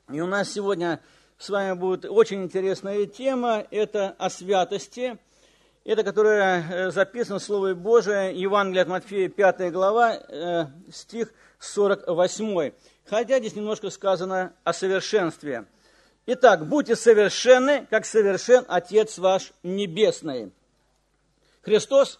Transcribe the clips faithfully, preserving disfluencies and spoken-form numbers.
И у нас сегодня с вами будет очень интересная тема, это о святости. Это, которая записана в Слове Божие, Евангелие от Матфея, пятая глава, стих сорок восемь. Хотя здесь немножко сказано о совершенстве. Итак, будьте совершенны, как совершен Отец ваш Небесный. Христос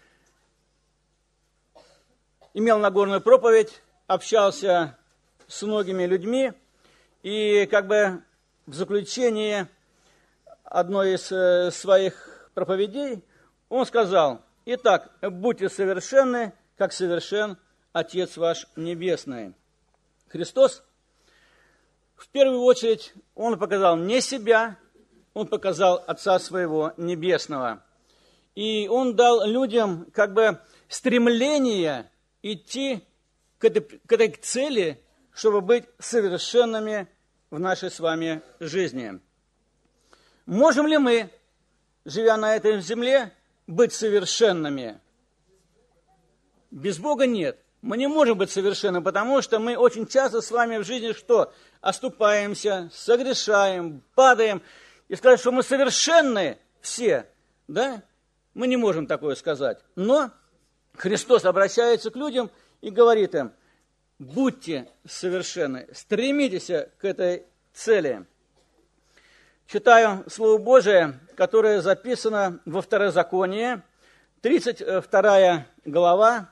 имел Нагорную проповедь, общался с многими людьми, и как бы в заключении одной из своих проповедей он сказал: «Итак, будьте совершенны, как совершен Отец ваш Небесный». Христос, в первую очередь, Он показал не себя, Он показал Отца Своего Небесного. И Он дал людям как бы стремление идти к этой, к этой цели, чтобы быть совершенными в нашей с вами жизни. Можем ли мы, живя на этой земле, быть совершенными? Без Бога нет. Мы не можем быть совершенными, потому что мы очень часто с вами в жизни что? Оступаемся, согрешаем, падаем. И сказать, что мы совершенны все, да? Мы не можем такое сказать. Но Христос обращается к людям и говорит им: будьте совершенны, стремитесь к этой цели. Читаю Слово Божие, которое записано во Второзаконии, тридцать вторая глава,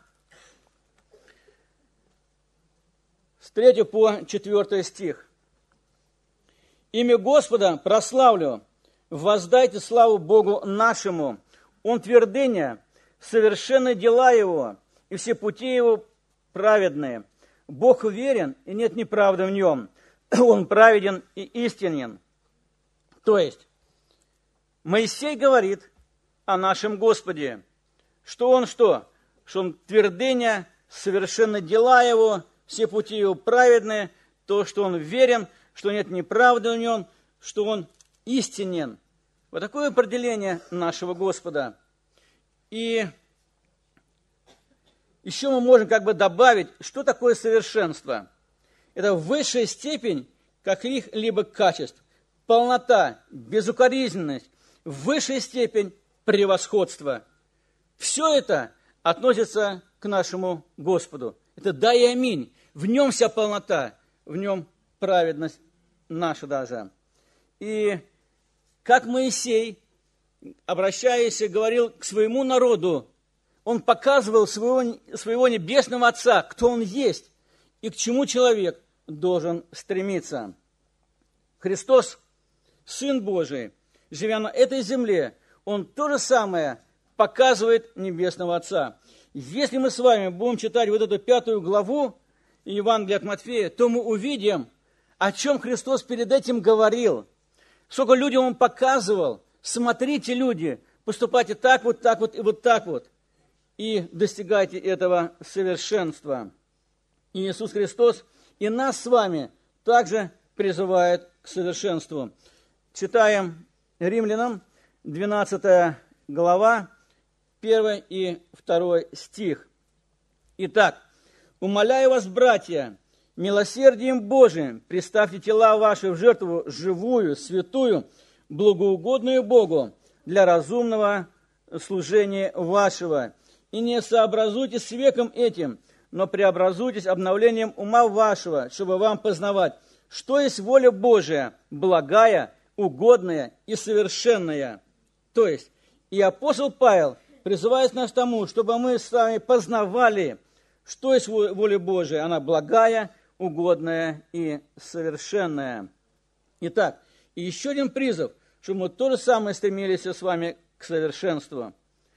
с третьего по четвёртый стих. «Имя Господа прославлю, воздайте славу Богу нашему. Он твердыня, совершенны дела Его, и все пути Его праведные. Бог верен, и нет неправды в Нем. Он праведен и истинен». То есть, Моисей говорит о нашем Господе, что Он что? Что Он твердыня, совершенны дела Его, все пути Его праведные, то, что Он верен, что нет неправды в Нем, что Он истинен. Вот такое определение нашего Господа. И еще мы можем как бы добавить, что такое совершенство. Это высшая степень каких-либо качеств, полнота, безукоризненность, высшая степень превосходства. Все это относится к нашему Господу. Это да и аминь. В Нем вся полнота, в Нем праведность наша даже. И как Моисей, обращаясь, говорил к своему народу, он показывал своего, своего небесного Отца, кто Он есть и к чему человек должен стремиться. Христос, Сын Божий, живя на этой земле, Он то же самое показывает небесного Отца. Если мы с вами будем читать вот эту пятую главу Евангелия от Матфея, то мы увидим, о чем Христос перед этим говорил. Сколько людям Он показывал: смотрите, люди, поступайте так вот, так вот и вот так вот, и достигайте этого совершенства. И Иисус Христос и нас с вами также призывает к совершенству. Читаем Римлянам, двенадцатая глава, первый и второй стих. «Итак, умоляю вас, братья, милосердием Божиим представьте тела ваши в жертву живую, святую, благоугодную Богу для разумного служения вашего. И не сообразуйтесь с веком этим, но преобразуйтесь обновлением ума вашего, чтобы вам познавать, что есть воля Божия, благая, угодная и совершенная». То есть, и апостол Павел призывает нас к тому, чтобы мы с вами познавали, что есть воля Божия. Она благая, угодная и совершенная. Итак, и еще один призыв, чтобы мы то же самое стремились с вами к совершенству.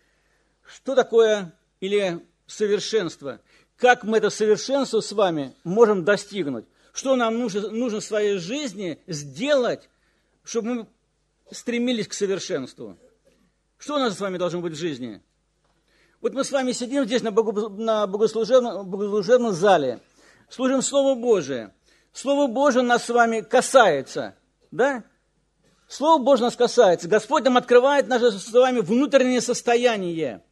Что такое или совершенство? Как мы это совершенство с вами можем достигнуть? Что нам нужно, нужно в своей жизни сделать, чтобы мы стремились к совершенству? Что у нас с вами должно быть в жизни? Вот мы с вами сидим здесь на, богу, на богослужебном, богослужебном зале, служим Слово Божие. Слово Божие нас с вами касается, да? Слово Божие нас касается. Господь нам открывает наше с вами внутреннее состояние.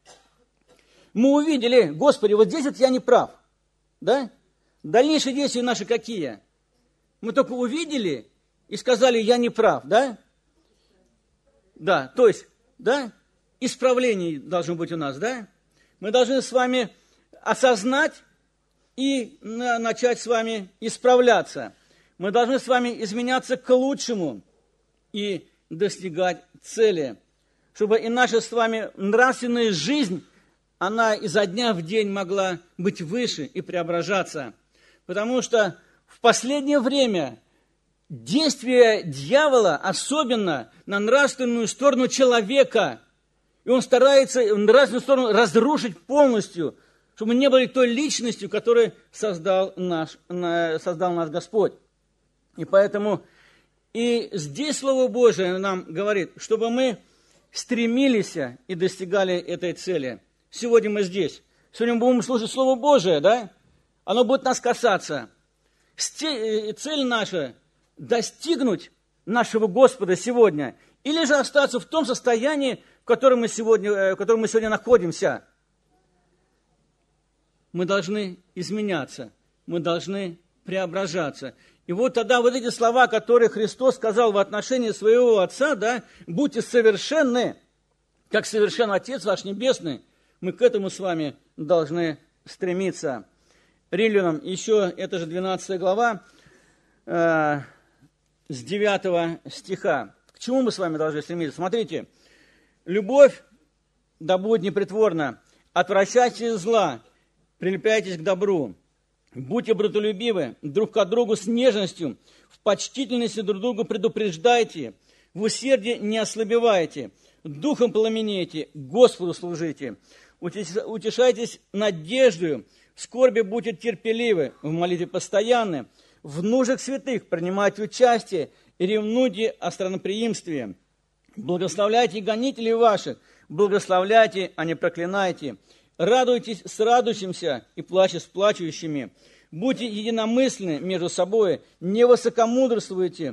Мы увидели: Господи, вот здесь вот я не прав, да? Дальнейшие действия наши какие? Мы только увидели и сказали, я не прав, да? Да, то есть, да, исправление должно быть у нас, да? Мы должны с вами осознать и начать с вами исправляться. Мы должны с вами изменяться к лучшему и достигать цели, чтобы и наша с вами нравственная жизнь, она изо дня в день могла быть выше и преображаться. Потому что в последнее время действие дьявола особенно на нравственную сторону человека, и он старается нравственную сторону разрушить полностью, чтобы мы не были той личностью, которую создал наш, создал наш Господь. И поэтому и здесь Слово Божие нам говорит, чтобы мы стремились и достигали этой цели. Сегодня мы здесь. Сегодня мы будем слушать Слово Божие, да? Оно будет нас касаться. Цель наша – достигнуть нашего Господа сегодня, или же остаться в том состоянии, в котором мы сегодня, в котором мы сегодня находимся. Мы должны изменяться, мы должны преображаться. И вот тогда вот эти слова, которые Христос сказал в отношении своего Отца, да, будьте совершенны, как совершен Отец ваш Небесный, мы к этому с вами должны стремиться. Римлянам еще, это же двенадцатая глава, э, с девятого стиха. К чему мы с вами должны стремиться? Смотрите, любовь да будет непритворна, отвращайтесь от зла, прилепляйтесь к добру, будьте братолюбивы друг к другу с нежностью, в почтительности друг другу предупреждайте, в усердии не ослабевайте, духом пламенейте, Господу служите, утешайтесь надеждою, в скорби будьте терпеливы, в молитве постоянны, в нуждах святых принимайте участие и ревнуйте о странноприимстве. Благословляйте гонителей ваших, благословляйте, а не проклинайте. Радуйтесь с радующимся и плачьте с плачущими. Будьте единомысленны между собой, не высокомудрствуйте,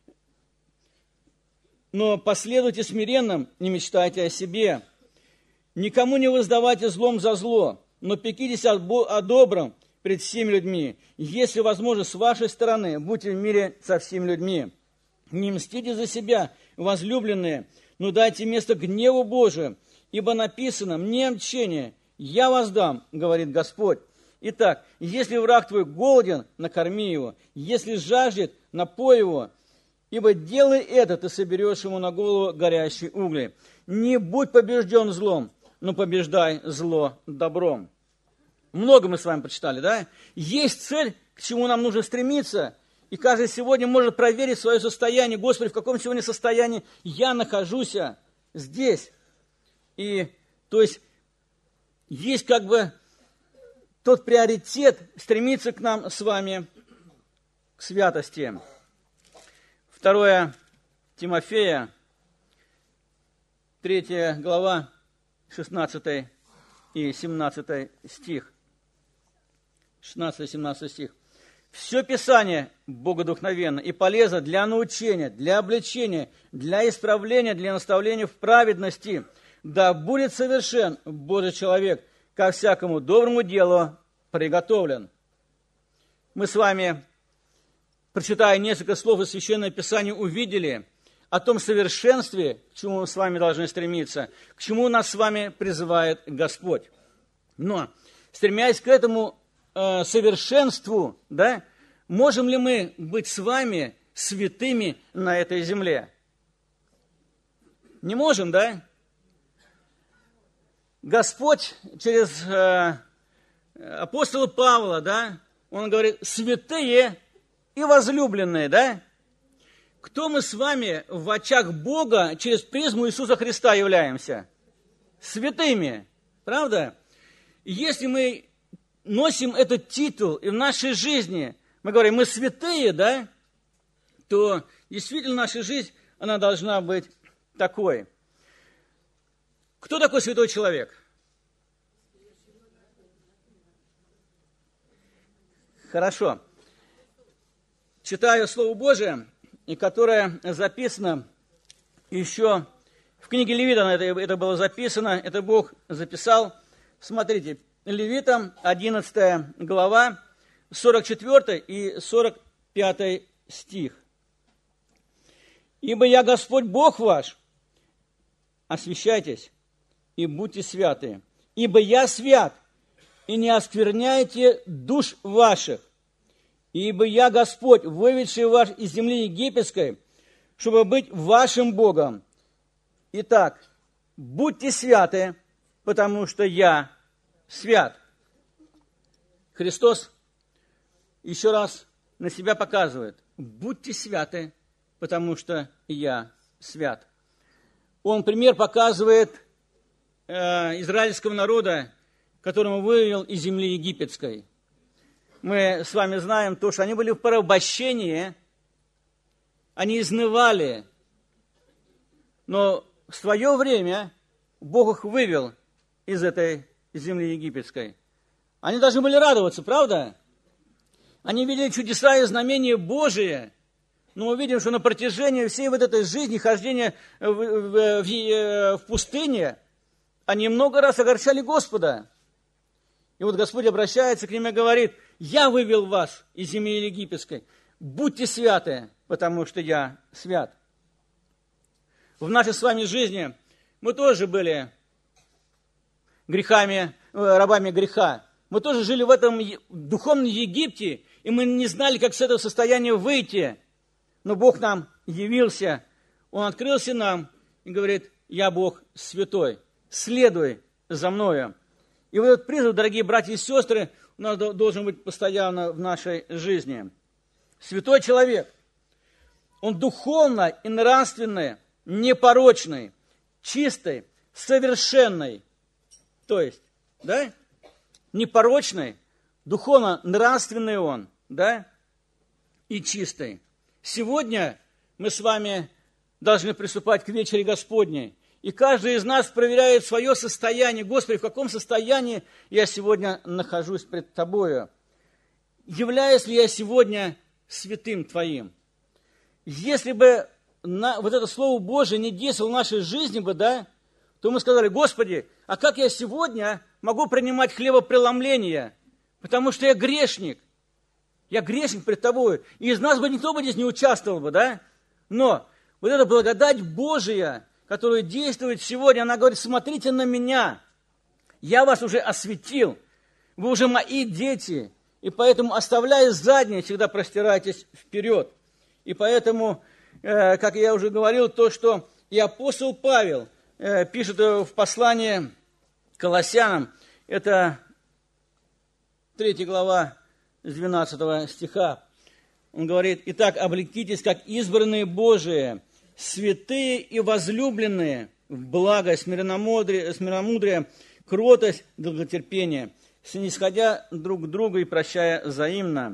но последуйте смиренным, не мечтайте о себе. Никому не воздавайте злом за зло, но пекитесь о добром пред всеми людьми. Если возможно, с вашей стороны, будьте в мире со всеми людьми. Не мстите за себя, возлюбленные, но дайте место гневу Божию, ибо написано: «Мне мщение, я воздам, говорит Господь». Итак, если враг твой голоден, накорми его, если жаждет, напой его, ибо делай это, ты соберешь ему на голову горящие угли. Не будь побежден злом, но побеждай зло добром. Много мы с вами прочитали, да? Есть цель, к чему нам нужно стремиться. И каждый сегодня может проверить свое состояние. Господи, в каком сегодня состоянии я нахожусь здесь? И, то есть, есть как бы тот приоритет стремиться к нам с вами к святости. Второе Тимофея, третья глава, шестнадцатый и семнадцатый стих. шестнадцатый-семнадцатый стих. «Все Писание богодухновенно и полезно для научения, для обличения, для исправления, для наставления в праведности. Да будет совершен Божий человек, ко всякому доброму делу приготовлен». Мы с вами, прочитая несколько слов из Священного Писания, увидели о том совершенстве, к чему мы с вами должны стремиться, к чему нас с вами призывает Господь. Но, стремясь к этому э, совершенству, да, можем ли мы быть с вами святыми на этой земле? Не можем, да? Господь через э, апостола Павла, да, он говорит: святые и возлюбленные, да? Кто мы с вами в очах Бога через призму Иисуса Христа являемся? Святыми, правда? Если мы носим этот титул и в нашей жизни мы говорим: мы святые, да, то действительно наша жизнь, она должна быть такой. Кто такой святой человек? Хорошо. Читаю Слово Божие, и которое записано еще в книге Левитам, это, это было записано, это Бог записал. Смотрите, Левитам, одиннадцатая глава, сорок четвёртый и сорок пятый стих. «Ибо я Господь Бог ваш, освящайтесь и будьте святы, ибо я свят, и не оскверняйте душ ваших, ибо я Господь, выведший вас из земли египетской, чтобы быть вашим Богом. Итак, будьте святы, потому что я свят». Христос еще раз на себя показывает. Будьте святы, потому что я свят. Он пример показывает э, израильского народа, которого вывел из земли египетской. Мы с вами знаем то, что они были в порабощении, они изнывали, но в свое время Бог их вывел из этой земли египетской. Они должны были радоваться, правда? Они видели чудеса и знамения Божие, но мы видим, что на протяжении всей вот этой жизни, хождения в, в, в, в пустыне, они много раз огорчали Господа. И вот Господь обращается к ним и говорит: «Я вывел вас из земли египетской, будьте святы, потому что я свят». В нашей с вами жизни мы тоже были грехами, рабами греха. Мы тоже жили в этом духовном Египте, и мы не знали, как с этого состояния выйти. Но Бог нам явился, Он открылся нам и говорит: «Я Бог святой, следуй за мною». И вот этот призыв, дорогие братья и сестры, у нас должен быть постоянно в нашей жизни. Святой человек, он духовно и нравственно непорочный, чистый, совершенный. То есть, да, непорочный, духовно нравственный он, да, и чистый. Сегодня мы с вами должны приступать к вечере Господней. И каждый из нас проверяет свое состояние. Господи, в каком состоянии я сегодня нахожусь пред Тобою? Являюсь ли я сегодня святым Твоим? Если бы на, вот это Слово Божие не действовало в нашей жизни бы, да, то мы сказали: Господи, а как я сегодня могу принимать хлебопреломление? Потому что я грешник. Я грешник пред Тобою. И из нас бы никто бы здесь не участвовал бы, да? Но вот эта благодать Божия, которая действует сегодня, она говорит: смотрите на меня. Я вас уже осветил. Вы уже мои дети. И поэтому, оставляя заднее, всегда простирайтесь вперед. И поэтому, э, как я уже говорил, то, что и апостол Павел э, пишет в послании к Колоссянам, это третья глава с двенадцатого стиха. Он говорит: «Итак, облекитесь, как избранные Божии, святые и возлюбленные, в благость, смиренномудрие, смиренномудрие, кротость, долготерпение, снисходя друг к другу и прощая взаимно.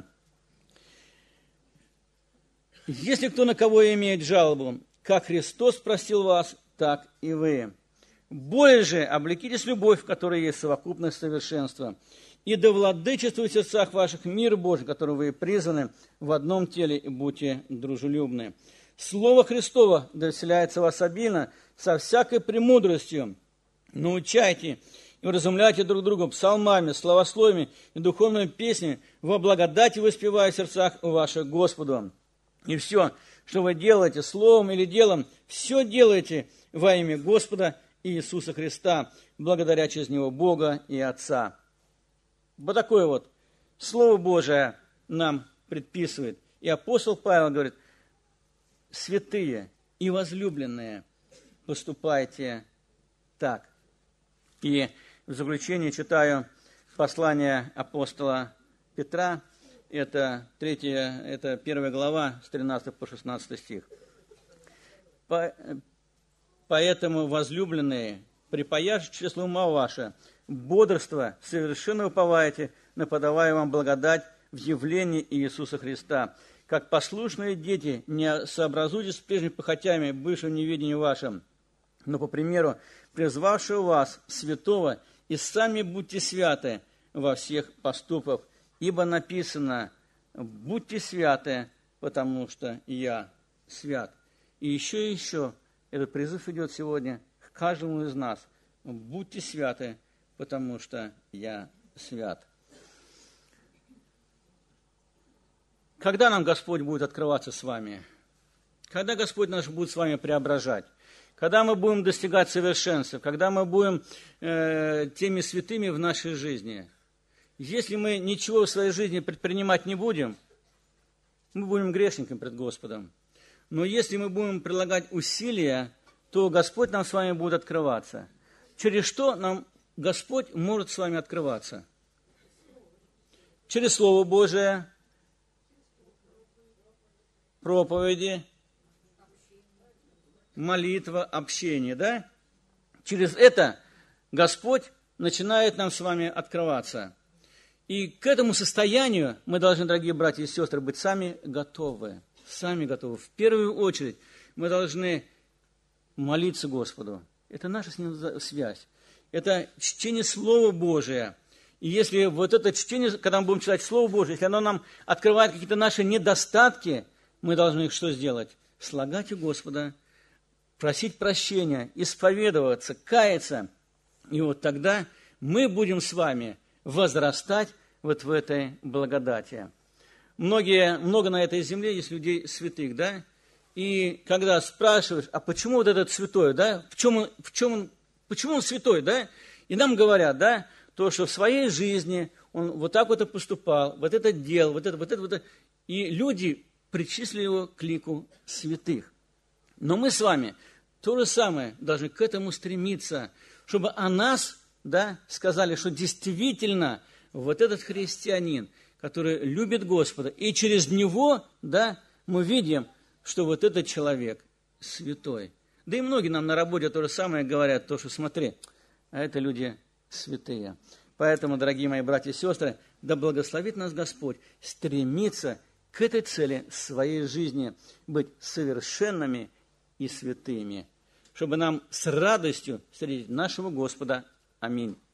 Если кто на кого имеет жалобу, как Христос простил вас, так и вы. Более же облекитесь любовь, в которой есть совокупность совершенства, и да владычествует в сердцах ваших мир Божий, который вы призваны в одном теле, и будьте дружелюбны. Слово Христово да вселяется в вас обильно, со всякой премудростью. Научайте и вразумляйте друг друга псалмами, словословиями и духовными песнями, во благодати воспевая в сердцах ваших Господу. И все, что вы делаете словом или делом, все делайте во имя Господа Иисуса Христа, благодаря через Него Бога и Отца». Вот такое вот Слово Божие нам предписывает. И апостол Павел говорит: святые и возлюбленные, поступайте так. И в заключение читаю послание апостола Петра, это третья, это первая глава, с тринадцатого по шестнадцатый стих. «Поэтому, возлюбленные, припаяшь число ума ваше, бодрство совершенно уповайте на подавая вам благодать в явлении Иисуса Христа. Как послушные дети, не сообразуйтесь с прежними похотями, бывшим неведением вашим, но по примеру призвавшего вас святого, и сами будьте святы во всех поступках, ибо написано: будьте святы, потому что я свят». И еще и еще этот призыв идет сегодня к каждому из нас: будьте святы, потому что я свят. когда нам Господь будет открываться с вами? Когда Господь наш будет с вами преображать? Когда мы будем достигать совершенства? Когда мы будем э, теми святыми в нашей жизни? Если мы ничего в своей жизни предпринимать не будем, мы будем грешниками пред Господом. Но если мы будем прилагать усилия, то Господь нам с вами будет открываться. Через что нам Господь может с вами открываться? Через Слово Божие, проповеди, молитва, общение, да? Через это Господь начинает нам с вами открываться. И к этому состоянию мы должны, дорогие братья и сестры, быть сами готовы. Сами готовы. В первую очередь мы должны молиться Господу. Это наша с Ним связь. Это чтение Слова Божия. И если вот это чтение, когда мы будем читать Слово Божие, если оно нам открывает какие-то наши недостатки, мы должны их что сделать? Слагать у Господа, просить прощения, исповедоваться, каяться. И вот тогда мы будем с вами возрастать вот в этой благодати. Многие, много на этой земле есть людей святых, да? И когда спрашиваешь, а почему вот этот святой, да? В чем он, в чем он, почему он святой, да? И нам говорят, да, то, что в своей жизни он вот так вот и поступал, вот это делал, вот это, вот это, вот это. И люди причислили его к лику святых. Но мы с вами то же самое должны к этому стремиться, чтобы о нас, да, сказали, что действительно вот этот христианин, который любит Господа, и через него, да, мы видим, что вот этот человек святой. Да и многие нам на работе то же самое говорят, то, что смотри, а это люди святые. Поэтому, дорогие мои братья и сестры, да благословит нас Господь стремиться к этой цели своей жизни, быть совершенными и святыми, чтобы нам с радостью встретить нашего Господа. Аминь.